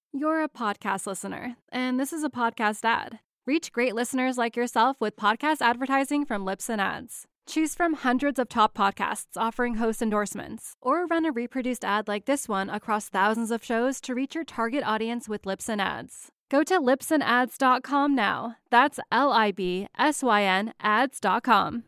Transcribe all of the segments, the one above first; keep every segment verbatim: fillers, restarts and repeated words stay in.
You're a podcast listener, and this is a podcast ad. Reach great listeners like yourself with podcast advertising from Libsyn Ads. Choose from hundreds of top podcasts offering host endorsements, or run a reproduced ad like this one across thousands of shows to reach your target audience with Libsyn Ads. Go to libsyn ads dot com now. That's L I B S Y N ads dot com.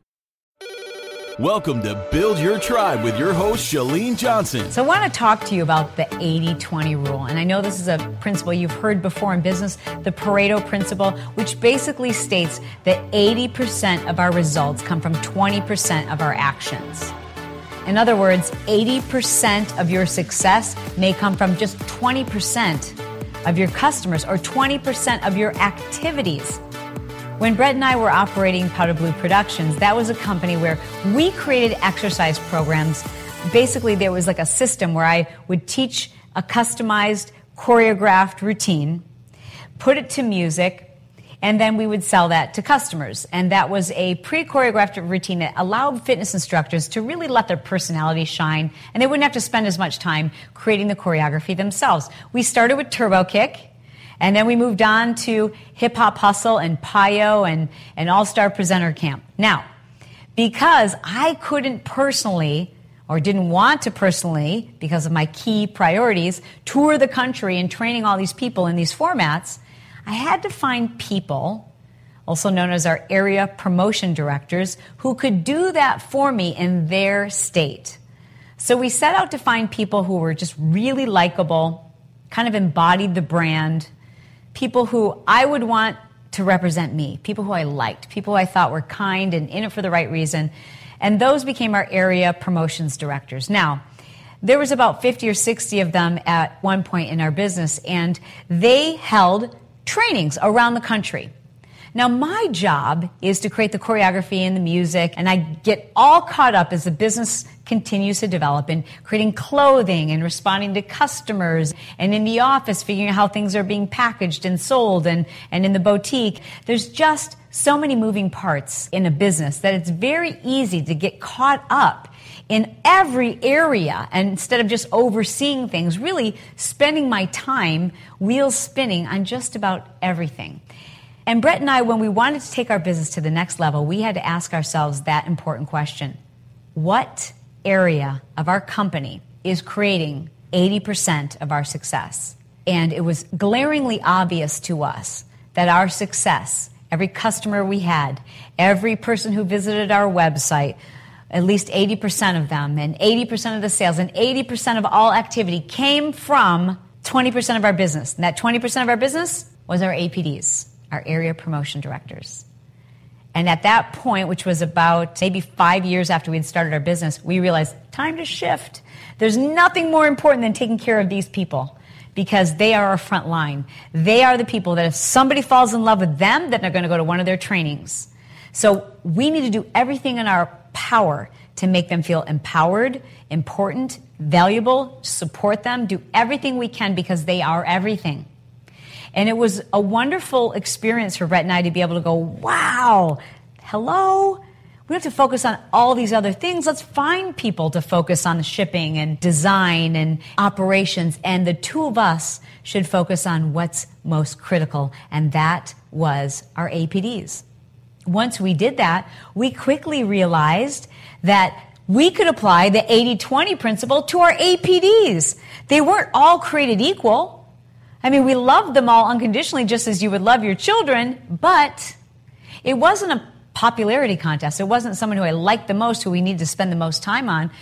Welcome to Build Your Tribe with your host, Chalene Johnson. So I want to talk to you about the eighty twenty rule. And I know this is a principle you've heard before in business, the Pareto principle, which basically states that eighty percent of our results come from twenty percent of our actions. In other words, eighty percent of your success may come from just twenty percent of your customers or twenty percent of your activities. When Brett and I were operating Powder Blue Productions, that was a company where we created exercise programs. Basically, there was like a system where I would teach a customized, choreographed routine, put it to music, and then we would sell that to customers. And that was a pre-choreographed routine that allowed fitness instructors to really let their personality shine, and they wouldn't have to spend as much time creating the choreography themselves. We started with Turbo Kick. And then we moved on to Hip Hop Hustle and P I O and, and All-Star Presenter Camp. Now, because I couldn't personally, or didn't want to personally, because of my key priorities, tour the country and training all these people in these formats, I had to find people, also known as our area promotion directors, who could do that for me in their state. So we set out to find people who were just really likable, kind of embodied the brand, people who I would want to represent me, people who I liked, people who I thought were kind and in it for the right reason. And those became our area promotions directors. Now, there was about fifty or sixty of them at one point in our business, and they held trainings around the country. Now, my job is to create the choreography and the music, and I get all caught up as the business continues to develop in creating clothing and responding to customers, and in the office figuring out how things are being packaged and sold, and, and in the boutique. There's just so many moving parts in a business that it's very easy to get caught up in every area, and instead of just overseeing things, really spending my time wheels spinning on just about everything. And Brett and I, when we wanted to take our business to the next level, we had to ask ourselves that important question. What area of our company is creating eighty percent of our success? And it was glaringly obvious to us that our success, every customer we had, every person who visited our website, at least eighty percent of them, and eighty percent of the sales, and eighty percent of all activity came from twenty percent of our business. And that twenty percent of our business was our A P Ds. Our area promotion directors. And at that point, which was about maybe five years after we had started our business, we realized, time to shift. There's nothing more important than taking care of these people, because they are our front line. They are the people that if somebody falls in love with them, then they're going to go to one of their trainings. So we need to do everything in our power to make them feel empowered, important, valuable, support them, do everything we can, because they are everything. And it was a wonderful experience for Brett and I to be able to go, wow, hello? We don't have to focus on all these other things. Let's find people to focus on the shipping and design and operations. And the two of us should focus on what's most critical. And that was our A P Ds. Once we did that, we quickly realized that we could apply the eighty twenty principle to our A P Ds. They weren't all created equal. I mean, we loved them all unconditionally, just as you would love your children, but it wasn't a popularity contest. It wasn't someone who I liked the most, who we needed to spend the most time on.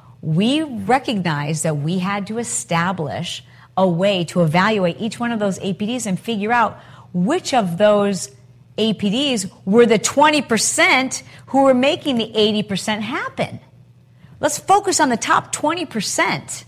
We recognized that we had to establish a way to evaluate each one of those A P Ds and figure out which of those A P Ds were the twenty percent who were making the eighty percent happen. Let's focus on the top twenty percent.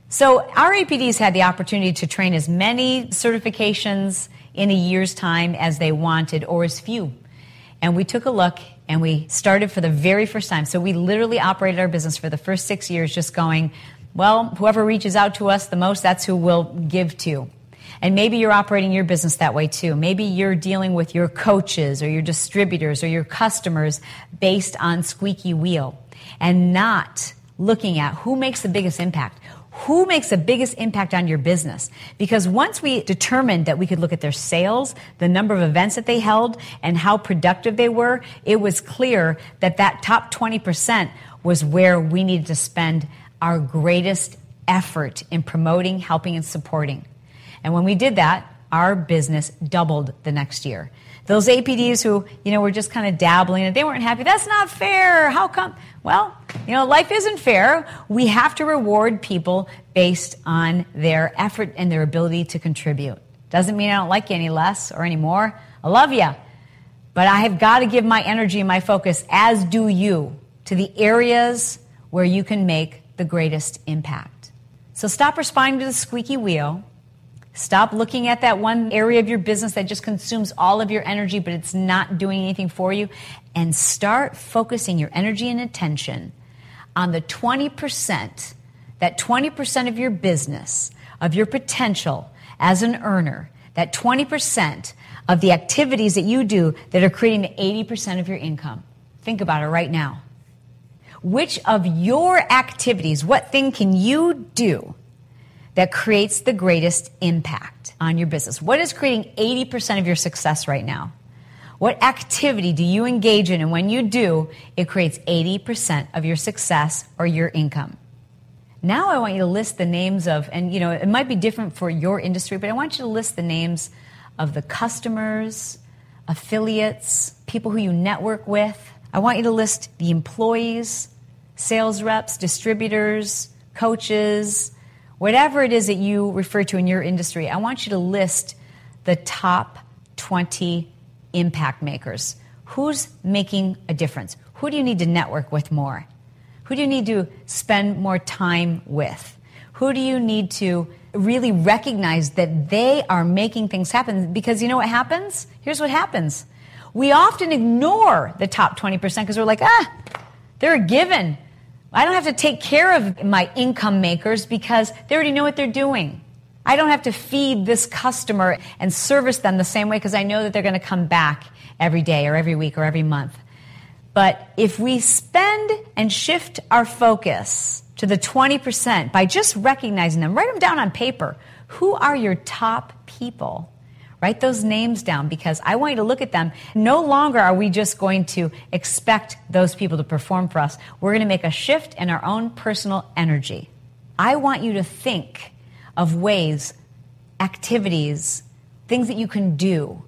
So our A P Ds had the opportunity to train as many certifications in a year's time as they wanted, or as few. And we took a look and we started for the very first time. So we literally operated our business for the first six years just going, well, whoever reaches out to us the most, that's who we'll give to. And maybe you're operating your business that way too. Maybe you're dealing with your coaches or your distributors or your customers based on squeaky wheel and not looking at who makes the biggest impact. Who makes the biggest impact on your business? Because once we determined that we could look at their sales, the number of events that they held, and how productive they were, it was clear that that top twenty percent was where we needed to spend our greatest effort in promoting, helping, and supporting. And when we did that, our business doubled the next year. Those A P Ds who, you know, were just kind of dabbling and they weren't happy. That's not fair. How come? Well, you know, life isn't fair. We have to reward people based on their effort and their ability to contribute. Doesn't mean I don't like you any less or any more. I love you. But I have got to give my energy and my focus, as do you, to the areas where you can make the greatest impact. So stop responding to the squeaky wheel. Stop looking at that one area of your business that just consumes all of your energy, but it's not doing anything for you. And start focusing your energy and attention on the twenty percent, that twenty percent of your business, of your potential as an earner, that twenty percent of the activities that you do that are creating the eighty percent of your income. Think about it right now. Which of your activities, what thing can you do that creates the greatest impact on your business? What is creating eighty percent of your success right now? What activity do you engage in? And when you do, it creates eighty percent of your success or your income. Now I want you to list the names of, and you know, it might be different for your industry, but I want you to list the names of the customers, affiliates, people who you network with. I want you to list the employees, sales reps, distributors, coaches, whatever it is that you refer to in your industry. I want you to list the top twenty impact makers. Who's making a difference? Who do you need to network with more? Who do you need to spend more time with? Who do you need to really recognize that they are making things happen? Because you know what happens? Here's what happens. We often ignore the top twenty percent because we're like, ah, they're a given. I don't have to take care of my income makers because they already know what they're doing. I don't have to feed this customer and service them the same way because I know that they're going to come back every day or every week or every month. But if we spend and shift our focus to the twenty percent by just recognizing them, write them down on paper. Who are your top people? Write those names down because I want you to look at them. No longer are we just going to expect those people to perform for us. We're going to make a shift in our own personal energy. I want you to think of ways, activities, things that you can do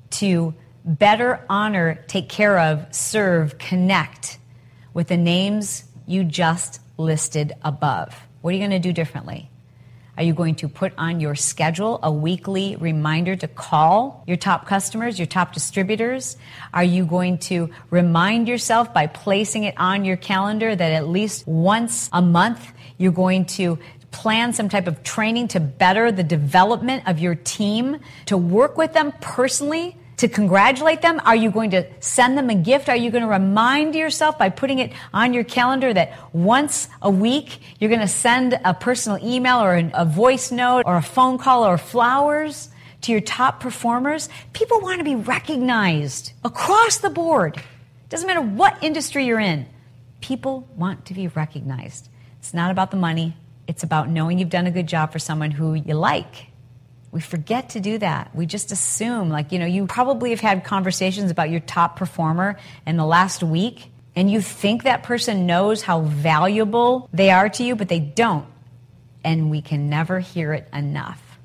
to better honor, take care of, serve, connect with the names you just listed above. What are you going to do differently? Are you going to put on your schedule a weekly reminder to call your top customers, your top distributors? Are you going to remind yourself by placing it on your calendar that at least once a month you're going to plan some type of training to better the development of your team, to work with them personally, to congratulate them? Are you going to send them a gift? Are you going to remind yourself by putting it on your calendar that once a week you're going to send a personal email or a voice note or a phone call or flowers to your top performers? People want to be recognized across the board. Doesn't matter what industry you're in. People want to be recognized. It's not about the money. It's about knowing you've done a good job for someone who you like. We forget to do that. We just assume, like, you know, you probably have had conversations about your top performer in the last week, and you think that person knows how valuable they are to you, but they don't. And we can never hear it enough.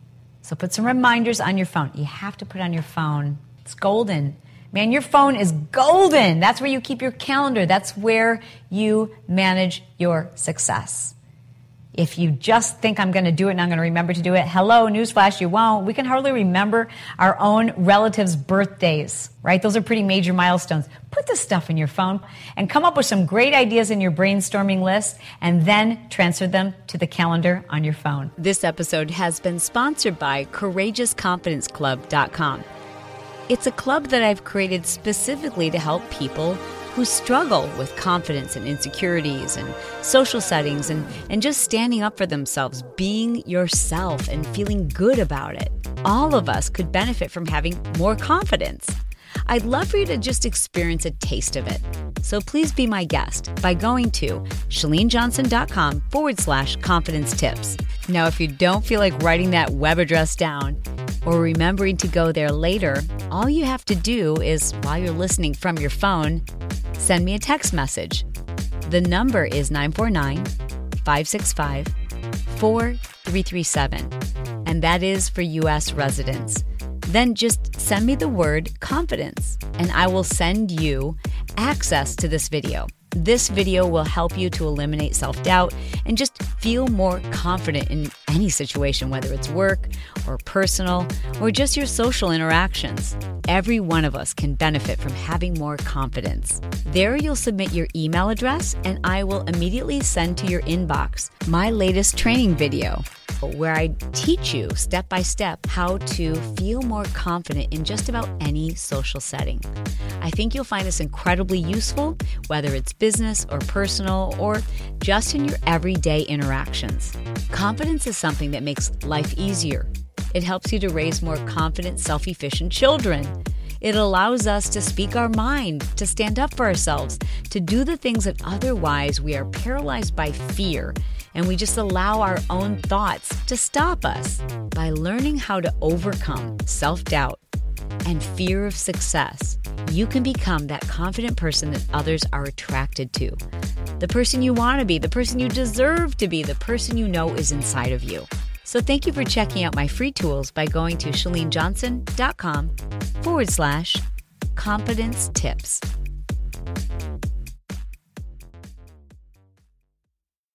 So put some reminders on your phone. You have to put on your phone. It's golden. Man, your phone is golden. That's where you keep your calendar. That's where you manage your success. If you just think I'm going to do it and I'm going to remember to do it, hello, newsflash, you won't. We can hardly remember our own relatives' birthdays, right? Those are pretty major milestones. Put this stuff in your phone and come up with some great ideas in your brainstorming list and then transfer them to the calendar on your phone. This episode has been sponsored by Courageous Confidence Club dot com. It's a club that I've created specifically to help people who struggle with confidence and insecurities and social settings and, and just standing up for themselves, being yourself and feeling good about it. All of us could benefit from having more confidence. I'd love for you to just experience a taste of it. So please be my guest by going to ChaleneJohnson.com forward slash confidence tips. Now, if you don't feel like writing that web address down or remembering to go there later, all you have to do is, while you're listening from your phone, send me a text message. The number is nine four nine, five six five, four three three seven, and that is for U S residents. Then just send me the word confidence, and I will send you access to this video. This video will help you to eliminate self-doubt and just feel more confident in any situation, whether it's work or personal or just your social interactions. Every one of us can benefit from having more confidence. There you'll submit your email address and I will immediately send to your inbox my latest training video, where I teach you step by step how to feel more confident in just about any social setting. I think you'll find this incredibly useful, whether it's business or personal or just in your everyday interactions. Confidence is something that makes life easier. It helps you to raise more confident, self-efficient children. It allows us to speak our mind, to stand up for ourselves, to do the things that otherwise we are paralyzed by fear, and we just allow our own thoughts to stop us. By learning how to overcome self-doubt and fear of success, you can become that confident person that others are attracted to. The person you want to be, the person you deserve to be, the person you know is inside of you. So thank you for checking out my free tools by going to ChaleneJohnson.com forward slash confidence tips.